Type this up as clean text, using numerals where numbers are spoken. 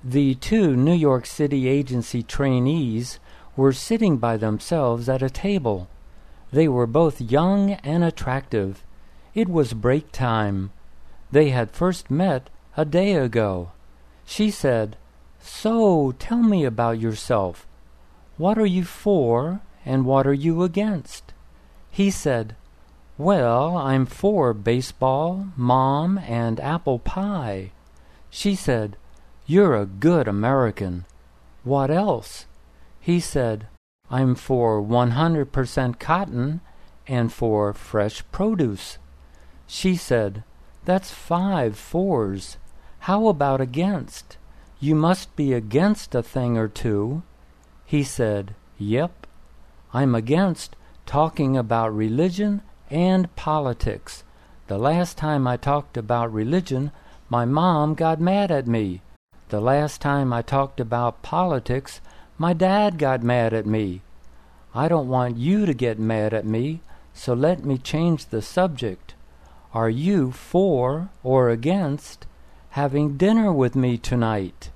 The two New York City agency trainees were sitting by themselves at a table. They were both young and attractive. It was break time. They had first met a day ago. She said, "So, tell me about yourself. What are you for and what are you against?" He said, "Well, I'm for baseball, Mom, and apple pie." She said, "You're a good American. What else?" He said, "I'm for 100% cotton and for fresh produce." She said, "That's 5 fours. How about against? You must be against a thing or two." He said, "Yep. I'm against talking about religion and politics. The last time I talked about religion, my mom got mad at me. The last time I talked about politics, my dad got mad at me. I don't want you to get mad at me, so let me change the subject. Are you for or against having dinner with me tonight?"